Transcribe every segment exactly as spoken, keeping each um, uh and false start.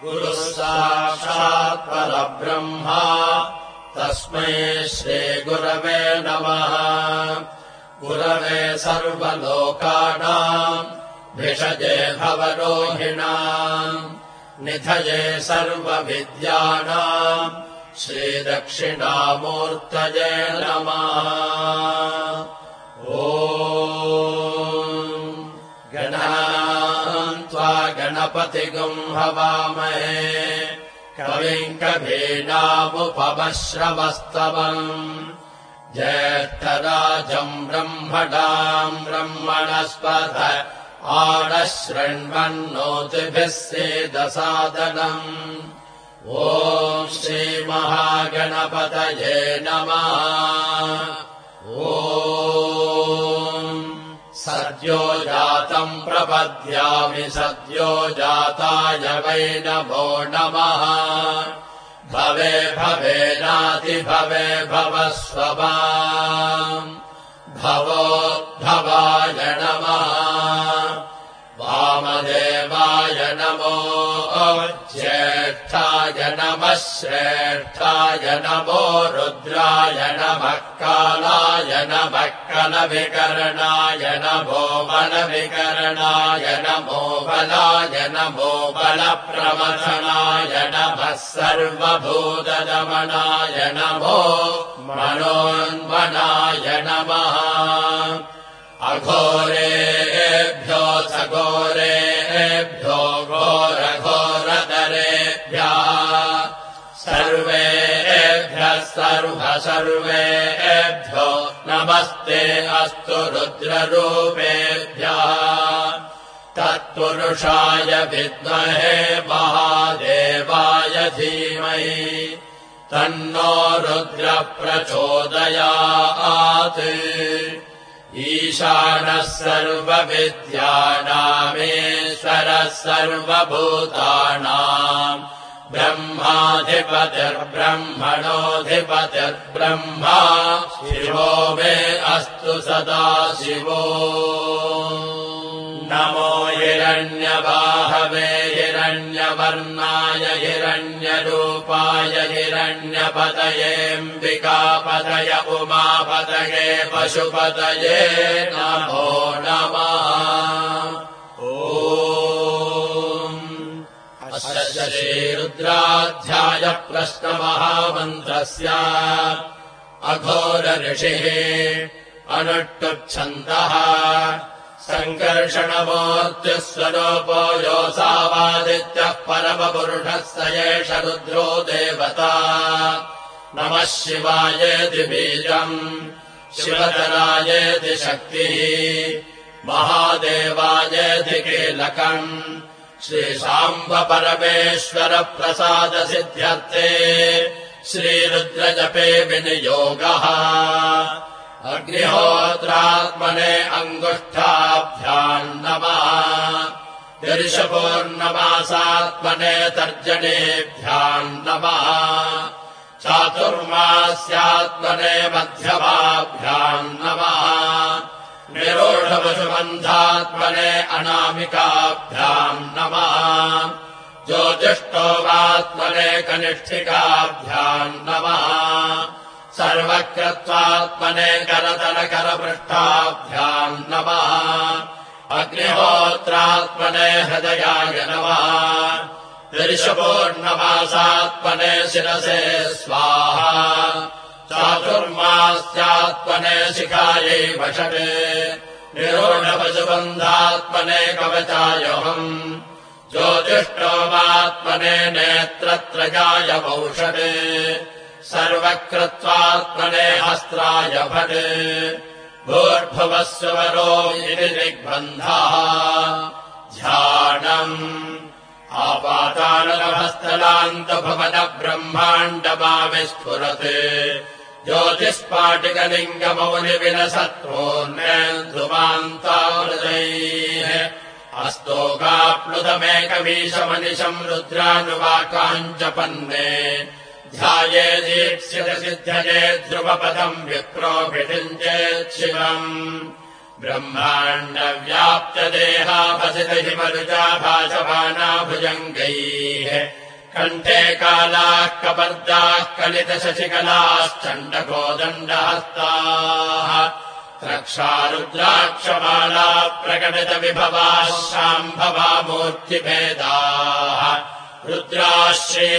गुरुः साक्षात् परब्रह्मा तस्मै श्रीगुरवे नमः। गुरवे सर्वलोकानाम् भिषजे भवरोहिणाम् निधये सर्वविद्यानाम् श्रीदक्षिणामूर्तये नमः। ॐ गणान् त्वा गणपतिगुं हवामहे कविम् कवीनामुपमश्रवस्तमम् ज्येष्ठराजम् ब्रह्मणाम् ब्रह्मणस्पत आनशृण्वन्नोतिभिः सेदसादनम्। ॐ श्रीमहागणपतये नमः। ॐ सद्यो जातम् प्रपद्यामि सद्यो जाताय वै नमो नमः। भवे भवेनातिभवे भवस्वमाम् भवोद्भवाय नमः। वामदेवाय नमो ज्येष्ठाय नमः श्रेष्ठाय नमो रुद्राय नमः कालाय नमः कलविकरणाय नमो बलविकरणाय नमो बलाय नमो बलप्रमथनाय नमः सर्वभूतदमनाय नमो मनोन्वनाय नमः। अघोरेभ्यो सघोरेभ्यो घोरघोरतरेभ्यः सर्वेभ्यः सर्वसर्वेभ्यो नमस्ते अस्तु रुद्ररूपेभ्यः। तत्पुरुषाय विद्महे महादेवाय धीमहि तन्नो रुद्रः प्रचोदयात्। ईशानः सर्वविद्यानामीश्वरः सर्वभूतानाम् ब्रह्माधिपतिर्ब्रह्मणोऽधिपतिर्ब्रह्मा शिवो मे अस्तु सदा शिवो। नमो हिरण्यबाहवे हिरण्यवर्णाय हिरण्यरूपाय हिरण्यपतयेऽम्बिकापतय उमापतये पशुपतये नमो नमः। ॐ अस्य श्रीरुद्राध्याय प्रश्नमहामन्त्रस्य अघोरऋषिः अनुष्टुप्छन्दः सङ्कर्षणमूर्तिस्वरूपो योऽसावादित्यः परमपुरुषः स एष रुद्रो देवता। नमः शिवायेति बीजम् शिवतरायेति शक्तिः महादेवायेति कीलकम् श्रीशाम्ब परमेश्वर प्रसादसिद्ध्यर्थे श्रीरुद्रजपे विनियोगः। अग्निहोत्रात्मने अङ्गुष्ठाभ्याम् नमः। दर्शपूर्णमासात्मने तर्जनेभ्याम् नमः। चातुर्मास्यात्मने मध्यमाभ्याम् नमः। निरूढवशुबन्धात्मने अनामिकाभ्याम् नमः। ज्योतिष्ठोवात्मने कनिष्ठिकाभ्याम् नमः। सर्वकृत्वात्मने करतलकरपृष्ठाभ्याम् नमः। अग्निहोत्रात्मने हृदयाय नमः। दर्शपूर्णमासात्मने शिरसे स्वाहा। चातुर्मास्यात्मने शिखायै वषटे निरूढपशुबन्धात्मने कवचायोऽहम्। ज्योतिष्ठोमात्मने नेत्रत्रयाय वौषटे सर्वकृत्वात्मने हस्त्राय भटे भूर्भुवस्वरो इति दिग्बन्धः। ध्यानम् आपातालभस्थलान्तभवनब्रह्माण्डमाविस्फुरते ज्योतिष्पाटिकलिङ्गमौलिविलसत्रोन्नध्रुवान्तामृतैः अस्तोकाप्लुतमेकमीशमनिशम् रुद्रानुवाकाञ्चपन्ने ध्याये दीक्षितसिद्धये ध्रुवपदम् विप्रोभिषिञ्चेत् शिवम् ब्रह्माण्डव्याप्तदेहाभसितहिमरुचा भासमाना भुजङ्गैः कण्ठे कालाः कपर्दाः कलितशशिकलाश्चण्डकोदण्डहस्ताः रक्षारुद्राक्षमाला प्रकटितविभवाः शाम्भवा मूर्तिभेदाः रुद्राः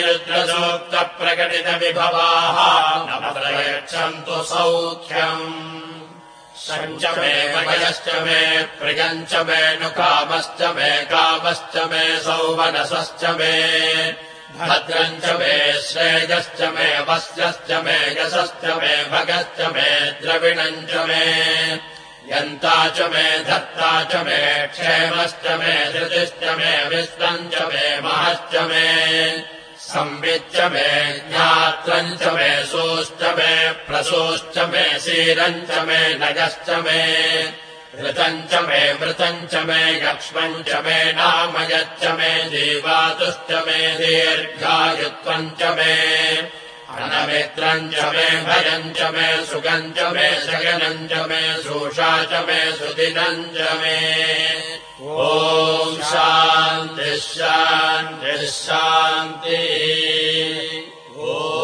श्रीरुद्रसूक्तप्रकटितविभवाः न प्रयच्छन्तु सौख्यम् शञ्च मे वयश्च मे प्रियञ्च मे नुकामश्च मे कामश्च मे सौवनसश्च मे भद्रञ्च मे श्रेयश्च मे वस्यश्च मे यशश्च मे भगश्च मे द्रविणञ्च मे यन्ता च मे धत्ता च मे क्षेमश्च मे धृतिश्च मे विश्वञ्च मे महश्च मे संविच्च मे ज्ञात्रञ्च मे सोश्च मे प्रसोश्च मे शीरञ्च मे नयश्च मे ऋतञ्च मे मृतञ्च मे यक्ष्मञ्च मे नामयच्च मे जीवातुश्च मे दीर्घायुत्वञ्च मे अनमित्रञ्च मे भयञ्च मे सुगञ्च मे शयनञ्च मे सूषा च मे सुदिनञ्च मे ॐ शान्तिः शान्तिः शान्तिः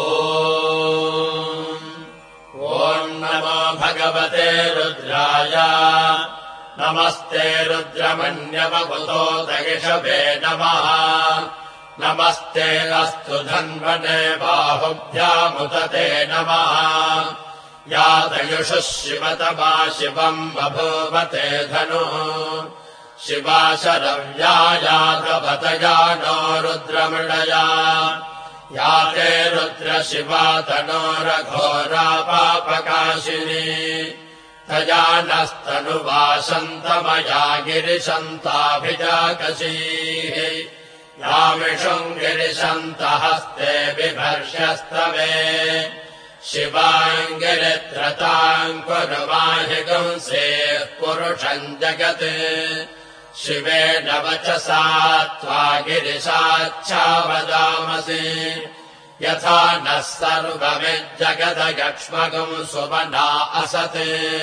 ॐ नमो भगवते रुद्राय नमस्ते रुद्रमन्यवपुतो दयिषवे नमः नमस्ते अस्तु धन्वने बाहुभ्यामुदते नमः यादयुषुः शिवतमा शिवम् बभूवते धनुः शिवा शरव्या यादवतया नो रुद्रमृडया या ते रुद्र शिवा तनोरघोरा पापकाशिनी तया नस्तनुवासन्तमया गिरिशन्ताभिजाकशीः यामिषुम् गिरिशन्तहस्ते बिभर्ष्यस्तवे शिवाम् गिरित्रताम् कुर्वाहि गुंसेः पुरुषम् जगत् शिवेन वचसा त्वा गिरिशाच्छावदामसि यथा नः सर्वमिज्जगदगक्ष्मगुम् सुमना असत्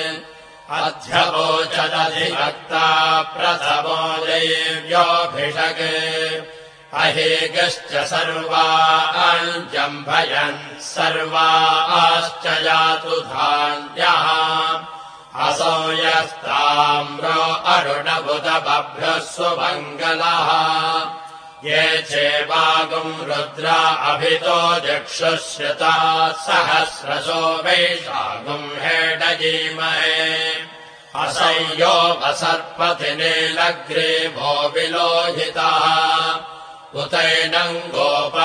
अध्यवोचदधिभक्ता प्रथमो देव्योऽभिषक् अहेगश्च सर्वाञ्जम्भयन् सर्वाश्च यातु धान्यः असौ यस्ताम्रो अरुणबुधबभ्रः सुमङ्गलः ये चेवागुम् रुद्रा अभितो दिक्षुश्रिता सहस्रशो वैशागुम् हेडयीमहे असंयो वसर्पति नीलग्रीवो विलोहितः उतैनम् गोपा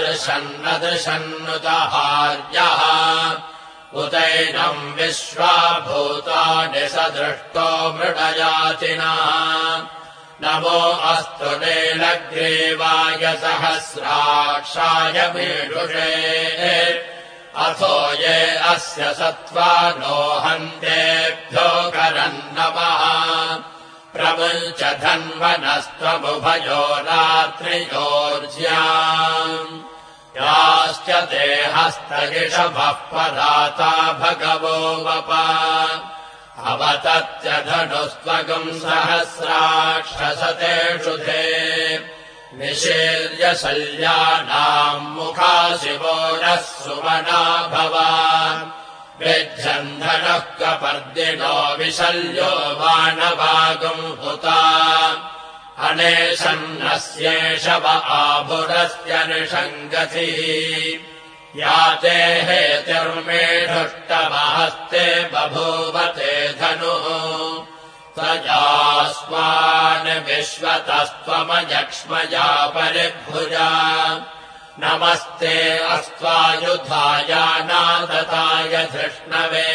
अदृशन्नदृशन्नुतहार्यः उतैनम् विश्वा भूतानि सदृष्टो मृडयातिनः नमो अस्तु नीलग्रीवाय सहस्राक्षाय मीढुषे अथो ये अस्य सत्त्वानो हन्तेभ्यो करम् नमः प्रमुञ्च धन्वनस्त्वमुभयो रात्रियोर्ज्याम् याश्च ते हस्तगिषभः पदाता भगवो वप अवतत्य धनुस्त्वगुम् सहस्राक्षसतेषु ते निषेर्य शल्यानाम् मुखा शिवो नः सुमना भव विज्झन्धनः कपर्दिनो विशल्यो वानवागुम् हुता अनेशन्नस्येष व आभुरस्य निषङ्गतिः या ते हेतिर्मेढुष्टमहस्ते बभूवते धनुः तयास्मान् विश्वतस्त्वमयक्ष्मया परिभुजा नमस्ते अस्त्वायुधायानादताय धृष्णवे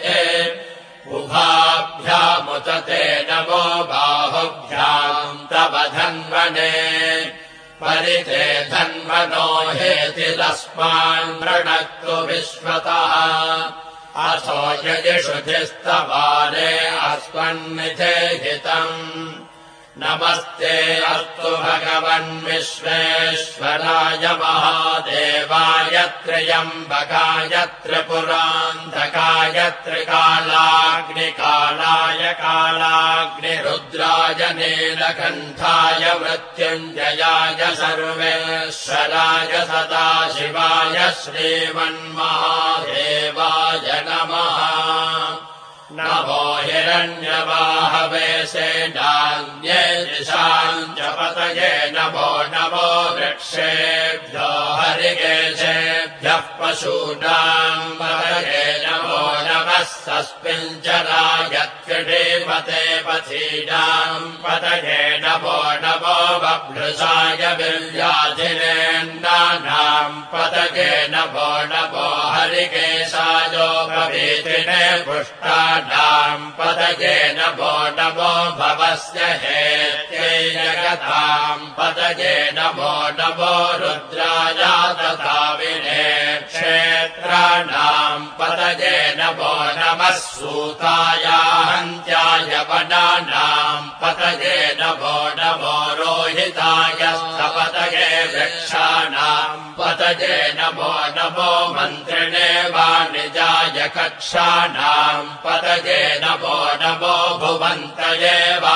उभाभ्यामुतते नमो बाहुभ्याम् तव धन्वने परिते धन्वनो हेतिरस्मान् वृणक्तु विश्वतः अथो यजिषुधिस्तवारे अस्मन्निधे हितम् नमस्ते अस्तु भगवन् विश्वेश्वराय महादेवाय त्र्यम्बकाय त्रिपुरान्धकाय त्रिकालाग्निकालाय कालाग्निरुद्राय नीलकण्ठाय मृत्युञ्जयाय सर्वेश्वराय सदाशिवाय श्रीमन्महादेवाय नमः। नमो हिरण्यवाहवे सेनान्ये दिशाम् च पतये नमो नमो वृक्षेभ्यो हरिकेशेभ्यः पशूनाम् पतये नमो नमः सस्मिञ्चराय त्रिडीमते पथीनाम् पतये नमो नमो बभ्रुषाय विव्याधिनेन्नानाम् पतये नमो नमो हरिकेशायोपवीतिने पुष्टा नाम् पतये नमो नमो भवस्य हेत्यै जगताम् पतये नमो नमो रुद्राय तथा विने क्षेत्राणाम् पतये नमो नमः सूताय हन्त्याय वनानाम् पतये नमो नमो रोहिताय पतये वृक्षाणाम् पतये नमो नमो मन्त्रिणे वाणिजाय कक्षाणाम् पतये नमो नमो भुवन्तये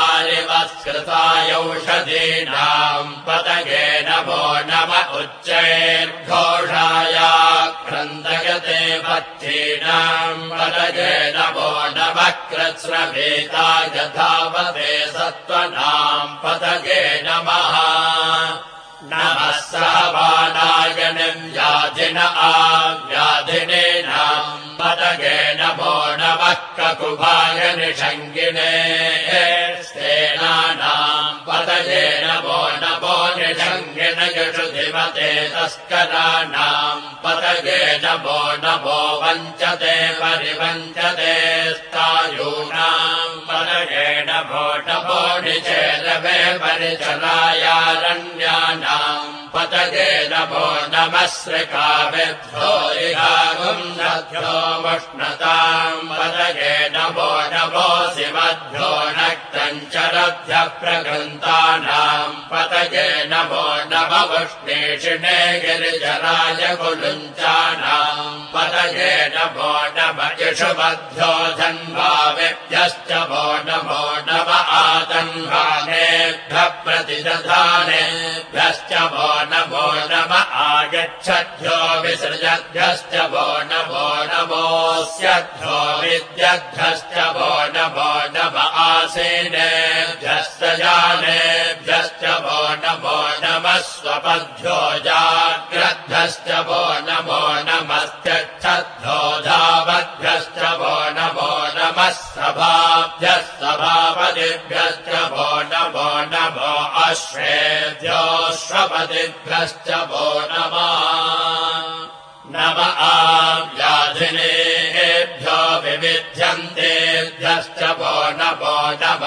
वारिवत्कृतायौषधीनाम् पतये नमो नम उच्चैर्घोषाय क्रन्दयते पथ्यीनाम् पतये नमो नमः कृत्स्नभीताय धावते सत्त्वनाम् पतये नमः। नमः सहवानाय व्याधिन आव्याधिनीनाम् पतये नमो नमः ककुभाय निषङ्गिने स्तेनानाम् पतये नमो नमो निषङ्गिन यशुधिमते तस्कराणाम् पतये नमो नमो वञ्चते परिवञ्चते स्थायूनाम् पतये नमो नमो निचेलवे परिचलायारण्यानाम् पतये नमो नमः श्रिकाविभ्यो इहागुम्नभ्यो मुष्णताम् पतये नमो नमो शिवभ्यो नक्तञ्चरभ्यः प्रगृन्तानाम् पतये नमो नम उष्णीषिणे गिरिजराय कुलुञ्चानाम् पतये नमो नम इषुवभ्यो धन्वाविभ्यश्च वो नमो नम आतन्वानेभ्यः प्रतिदधानेभ्यश्च वो नमो नम आगच्छद्भ्यो विसृजद्भ्यश्च वो नमो नमोऽस्यद्भ्यो विद्यद्भ्यश्च वो नमो नम आसीनेभ्यश्च जानेभ्यश्च वो नमो नमः स्वपद्भ्यो जाग्रद्भ्यश्च वो नमो नमस्त्यक्षद्भ्यो धावद्भ्यश्च वो नमो नमः सभाभ्यः सभापतिभ्यश्च वो नमो नमो अश्वेभ्योऽश्वपतिभ्यश्च वो नमः। नम आव्याधिनेभ्यो विविध्यन्तेभ्यश्च वो नमो नम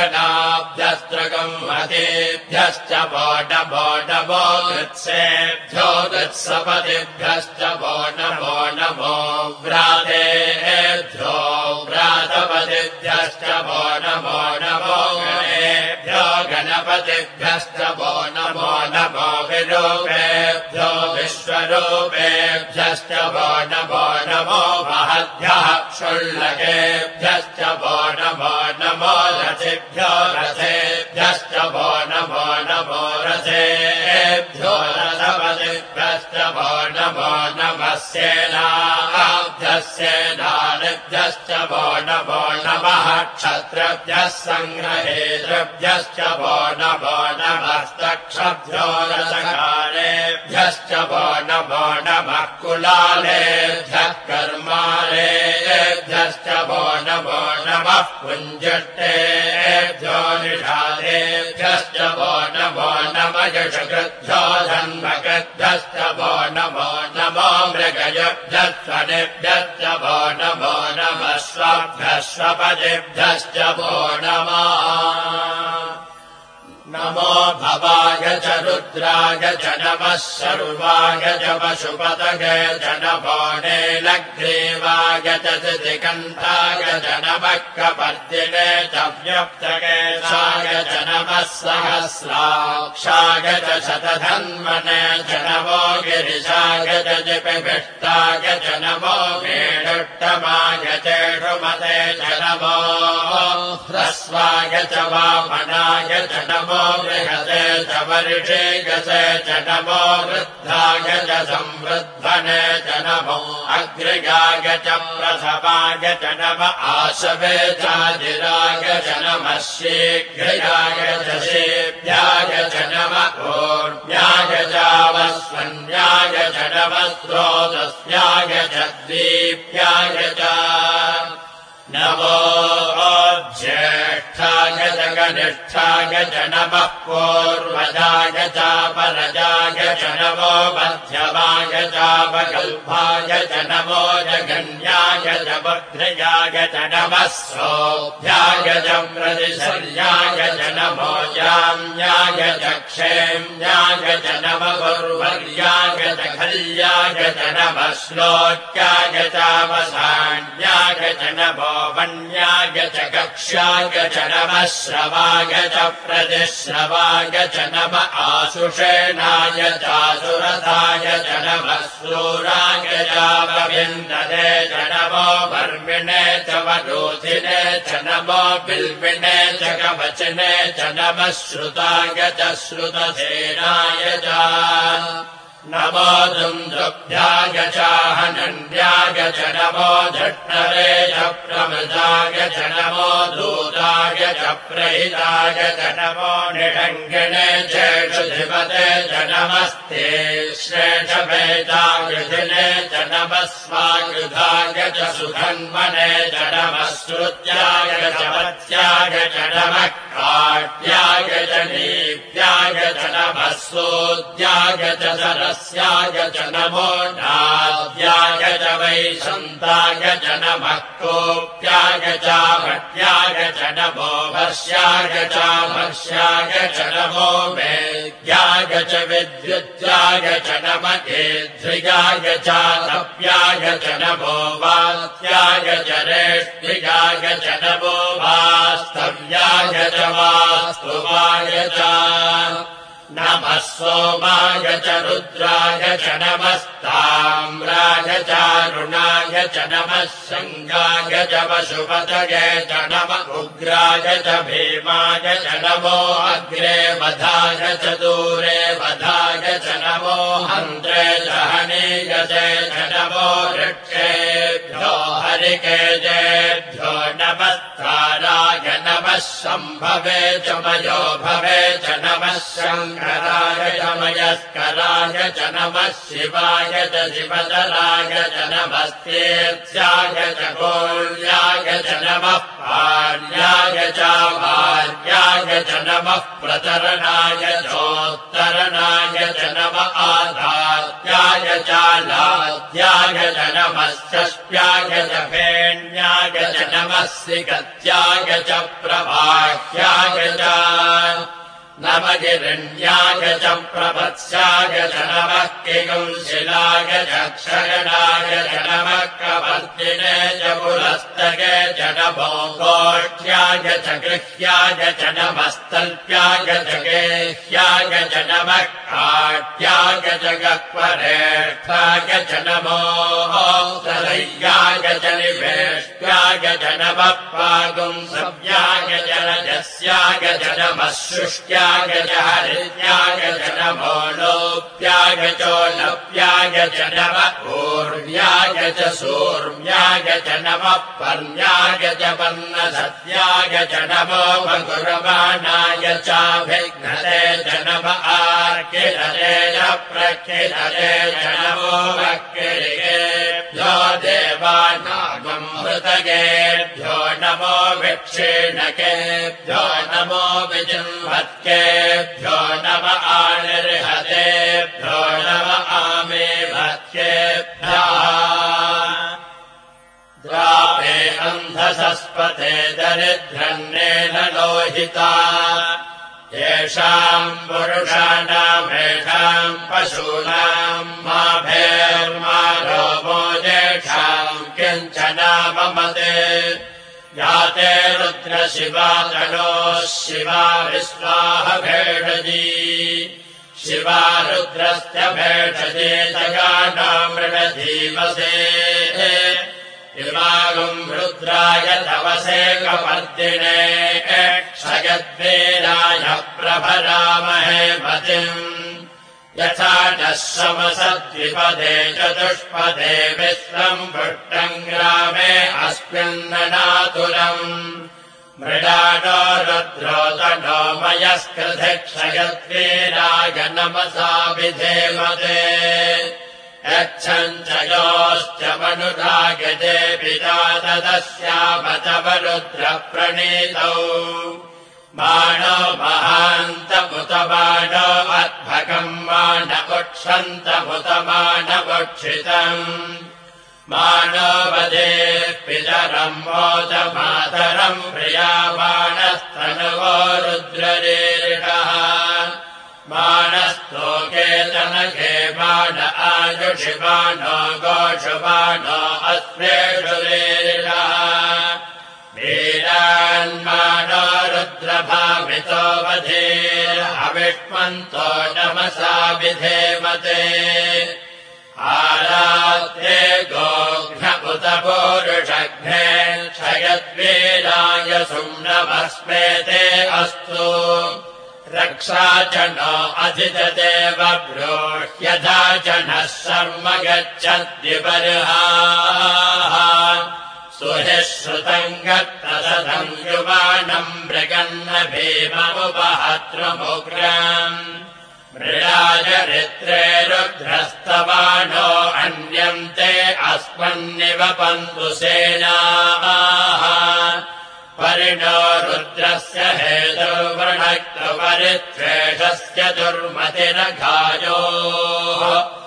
उगनाभ्यस्त्रगंहतेभ्यश्च वो नमो नमो कृत्सेभ्यो कृत्सपतिभ्यश्च वो नमो नमो व्रातेभ्यो व्रातपतिभ्यश्च वो नमो नमो गणेभ्यो गणपतिभ्यश्च वो नमो नमो विरूपेभ्यो विश्वरूपेभ्यश्च वो नमो नमो महद्भ्यः क्षुल्लकेभ्यश्च वो नमो नमो रथेभ्यो रथेभ्यश्च वो नमो नमो रथेभ्यो रथपतिभ्यश्च वो नमो नमः सेनाभ्यः सेनानिभ्यश्च वो नमो नमः क्षत्रभ्यः सङ्ग्रहेतृभ्यश्च वो नमो नमः तक्षभ्यो रथकारेभ्यश्च वो नमो नमः कुलालेभ्यः कर्मालेभ्यश्च वो नमो नमः पुञ्जट्टेभ्यो निषादेभ्यश्च वो नमो नमः यशकृभ्यो धन्वकृभ्यश्च वो नमो नमो मृगयभ्यः स्वनेभ्यश्च वो नमो नमः स्वाभ्यः स्वपदेभ्यश्च वो नमः। नमो भवाय च रुद्राय च नमः सर्वाय च पशुपतये च नमो नीलग्रीवाय च दिगन्ताय च नमः कपर्दिने च व्यक्तकेशाय च नमः सहस्राक्षाय च शतधन्वने च नमो गिरिशाय च जिपिभिष्टाय च नमो मेढुट्टमाय च पशुमते च नमो ह्रस्वाय च वामनाय च नमो बृहते च वर्षेयसे च नमो वृद्धाय च संवृद्धने च नमो अग्रयाय च प्रथमाय च नम आशवे चाजिराय च नमः शीघ्रयाय च शेभ्याय च नम ऊर्ध्याय चावस्वन्याय च नमः स्रोतस्याय च द्वीप्याय च नमो ज्येष्ठाय च कनिष्ठाय च नमः पूर्वजाय चापरजाय च नमो मध्यमाय चापकल्पाय च नमो जगन्याय च वक्त्रयाय च नमः सौभ्याय च प्रतिशल्याय च नमो जाम्याय च क्षेम्याय च नमः गुर्वर्याय च खल्याय च नमः श्लोक्याय चावसान्याय च नमो वन्याय च कक्ष्याय च नमः श्रवाय च प्रतिश्रवाय च नमः आशुषेणाय चासुरथाय च नमः शूराय चापविन्दने च नमो वर्मिणे च वरोधिने च नमो बिल्विने च कवचने च नमः श्रुताय च श्रुतसेनाय च नमो दुन्दुभ्याय चाहनन्याय च नमो झट्टरे च प्रमदाय च नमो दूताय च प्रहिताय च नमो निषङ्गिणे चेषुधिपते च नमस्ते श्रेष्ठभेदायुधिने च नमः स्वायुधाय च सुधन्वने च नमः श्रुत्याय च वत्याय च नमः काट्याय च नीप्याय च नमः सोद्याय च सरस्याय च नमो नाद्याय च वैशन्ताय च नमः कोप्याय च भट्याय च नमो भस्याय च भक्ष्याय च नमो वेद्याय च विद्युत्याय च नमः केध्रियाय च तप्याय च नमो वात्याय च रेष्ठियाय च नमो वास्तव्याय च वास्तुवाय च नमः सोमाय च रुद्राय च नमस्ताम्राय चारुणाय च नमः शङ्गाय च पशुपतये च नमः उग्राय च भीमाय च नमो अग्रे वधाय च दूरे वधाय च नमो हन्त्रे च हनीयते च नमो वृक्षेभ्यो हरिकेजेभ्यो नमस्ताराय नमः शम्भवे च मयो भवे च नमः शङ्कराय च मयस्कराय च नमः शिवाय च शिवतराय च नमस्तेत्याय च गोल्याय च नमः पार्याय च भार्याय च नमः प्रतरणाय चोत्तरणाय च नमः आधात्याय च लाद्याय च नमः षष्ट्याय च फेण्याय च नमः सिकत्याय च प्रभाह्याय च नमः गिरण्याय च प्रभत्स्याय च नमः किगुंशिलाय च क्षयणाय च नमः कवर्तिने च पुरस्तके च नमो गोष्ठ्याय च गृह्याय च नमस्तल्प्याय च गेह्याय च नमः काट्याय च गह्वरेष्ठाय च नमो तलय्याय च निवेष्ट्याय च नमः पागुंसव्याय च रजस्याय च नमः शुष्ट्याय च हरित्याय च नमो लोप्याय चोलप्याय च नमः ऊर्व्याय च सूर्व्याय च नमः पर्ण्याय च पर्णसत्याय च नमो मधुरमाणाय चाभिघ्नते च नमः आर्किलते च प्रकिलते च नमो वक्किलिकेभ्यो देवानागमृतगेभ्यो नमो विक्षीणकेभ्यो नमो विजिह्वत्केभ्यो नमः आनिर्हतेभ्यो नमः आमेभत्केभ्यः द्रापे अन्धसस्पते दरिद्रन्नेन लोहिता येषाम् पुरुषाणामेषाम् पशूनाम् माभेर्मा रोमो येषाम् किञ्चनाममते याते रुद्रशिवा तनोः शिवा विश्वाह भेषजी शिवा रुद्रस्य भेषजे जगानामृणधीमसे इमागुम् रुद्राय तवसेकपर्दिने क्षयद्वीराय प्रभरामहे मतिम् यथा नः समसद्विपदे चतुष्पदे विश्वम् पुष्टम् ग्रामे अस्मिन्ननातुरम् मृडानो रुद्रो तनो मयस्कृधि क्षयद्वीराय नमसा विधेमते यच्छम् च योश्च मनुरागजे पिता तदस्याम तव रुद्रप्रणीतौ बाणो महान्तमुत बाणो अध्वकम् बाण उक्षन्तमुत बाणवक्षितम् बाणो वदेः पितरम् मोदमातरम् प्रिया बाणस्तनुवो रुद्ररीरिषः बाणस्तोके तनके बाण आयुषि बाणो गोषु बाणो अश्वेषु रीरिषः वीरान्मानो रुद्रभावितो वधेर्हविष्मन्तो नमसा विधेमते आराध्ये गोघ्नमुत पूरुषघ्ने क्षयद्वीराय सुम्नमस्मेते अस्तु रक्षा च नो अधिदेव ब्रूह्यथा च नः शर्म गच्छद्विबर्हाः सुहिः श्रुतम् गत्तदधम् युवानम् मृगन्न भीममुपहत्रमुग्रम् मृडाचरित्रे रुद्रस्तवानो अन्यन्ते अस्मन्निवपन्तु सेनाः परिणो रुद्रस्य हेतुर्वृणक्तुपरित्वेषस्य दुर्मतिरघायोः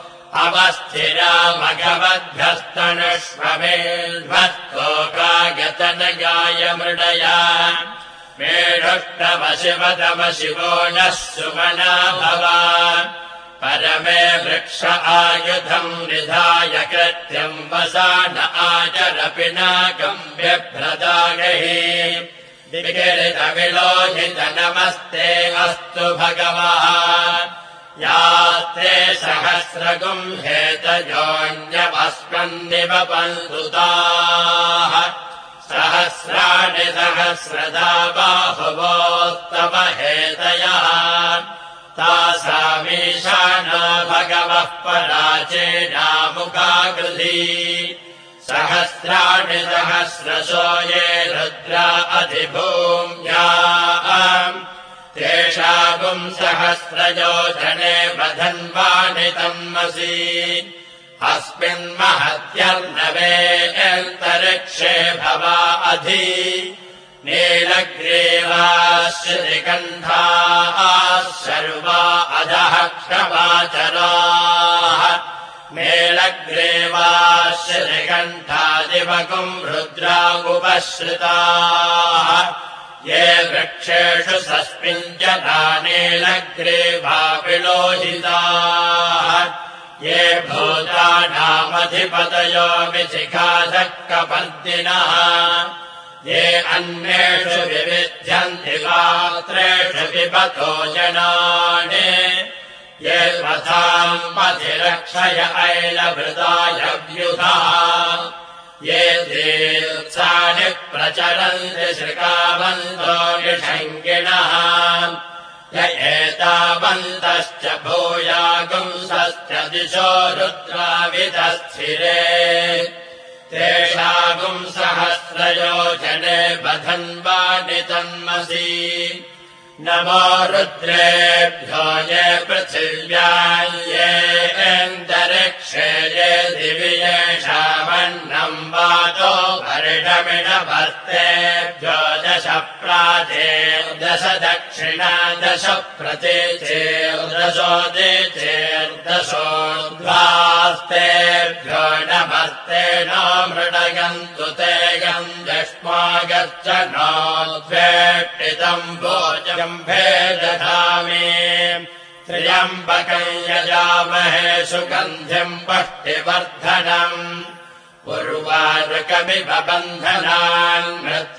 अवस्थिरामघवद्भ्यस्तनुष्वमेल्भक्तोकागतनगाय मृडया मेढुष्टमशिवतम शिवो नः सुमना भव परमे वृक्ष आयुधम् निधाय कृत्यम् वसान आचर पिनाकम् व्यभ्रदागहि विकिरितविलोहित नमस्ते अस्तु भगवः यास्ते सहस्रगुम् हेतयोऽन्यवस्मन्निवपन्तु ताः सहस्राणि सहस्रदा बाहुवोस्तव हेतयः तासामीशाना भगवः पराचेनामुखाकृधी सहस्राणि सहस्रशो ये रुद्रा अधिभूम्याम् तेषागुम् सहस्रयोजने वधन्वानि तन्मसि अस्मिन्महत्यर्णवे अन्तरिक्षे भवा अधि नीलग्रीवाः श्रीकण्ठाः सर्वा अधः क्षमाचराः नीलग्रीवाः श्रीकण्ठादिवगुम् रुद्रागुपश्रिताः ये वृक्षेषु सस्मिञ्जना नीलग्रीवा विलोहिताः ये भूतानामधिपतयो विशिखाधः कपर्दिनः ये अन्येषु विविध्यन्ति पात्रेषु पिबतो जनानि ये पथाम् पथिरक्षय ऐलभृताय व्युधः ये दीर्घानि प्रचरन्ति श्रिकावन्तो निषङ्गिणः य एतावन्तश्च भूयागुंसश्च दिशो रुद्रावितस्थिरे तेषागुम् सहस्रयोजने बधन्वानि तन्मसि नमो रुद्रेभ्यो ये पृथिव्याम् ये अन्तरिक्षे ये दिवि येषामन्नम् वातो वर्षमिणभर्तेभ्यो दश प्राचेर्दश दक्षिणा दश प्रतीचेर्दशोदिचेर्दशोर्ध्वास्तेभ्यो नमस्तेन मृडयन्तु ते गम् दष्मागच्छ नोद्वेष्टितम् भोजम् भेदधामि त्र्यम्बकम् यजामहे सुगन्धिम् पुष्टिवर्धनम् उर्वारुकमिव बन्धनान्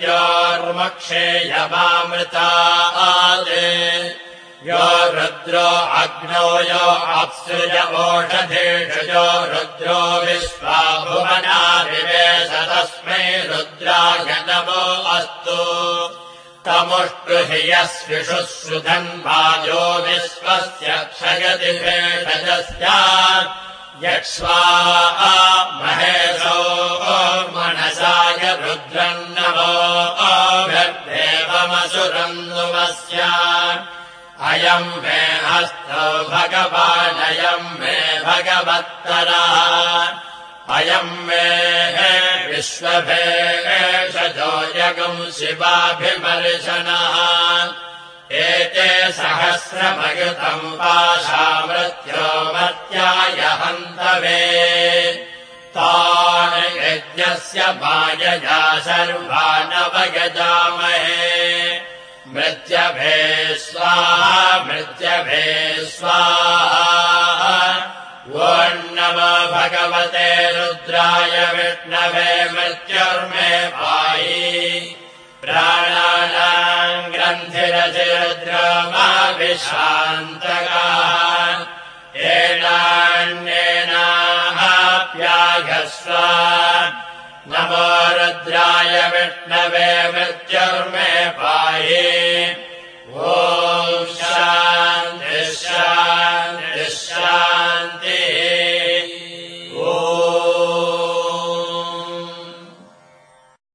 मृत्योर्मक्षेयमामृतात् यो रुद्रो अग्नौ यो अप्सृज ओषधीषु यो रुद्रो विश्वा भुवना विवेशतः तस्मै रुद्राय नमो अस्तु तमुष्टुहि यस्विषुः सुधन्वाजो विश्वस्य क्षयति भेषजस्य यक्ष्वा महेशो मनसाय रुद्रम् नमो भर्देवमसुरन्नुमस्य अयम् मे हस्तो भगवानयम् मे भगवत्तरः अयम् मे विश्वभेषजो यगम् शिवाभिमर्शनः एते सहस्रमयुतम् पाशामृत्यो मर्त्याय हन्तवे तान् यज्ञस्य मायया सर्वानवयजामहे मृत्यभे स्वाहा मृत्यभे स्वाहा ॐ नमो भगवते रुद्राय विष्णवे मृत्युर्मे पाहि प्राणानाम् ग्रन्थिरचिरुद्रमाभिशान्तकाः एनान्येनाप्याघस्व नमो रुद्राय विष्णवे